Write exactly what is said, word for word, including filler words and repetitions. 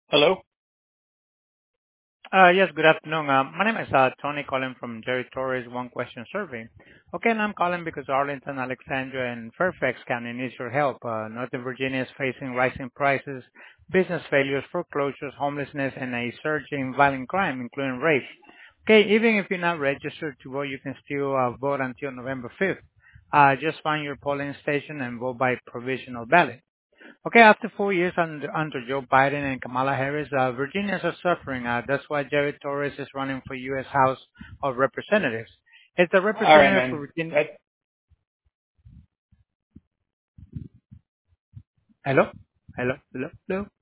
Hello? Uh Yes, good afternoon. Uh, My name is uh Tony calling from Jerry Torres One Question Survey. Okay, and I'm calling because Arlington, Alexandria, and Fairfax County needs your help. Uh Northern Virginia is facing rising prices, business failures, foreclosures, homelessness, and a surge in violent crime, including rape. Okay, even if you're not registered to vote, you can still uh vote until November fifth. Uh Just find your polling station and vote by provisional ballot. Okay, after four years under, under Joe Biden and Kamala Harris, uh, Virginians are suffering. Uh, that's why Jerry Torres is running for U S. House of Representatives. It's a All right, representative for man. Virginia. That, Hello? Hello? Hello? Hello?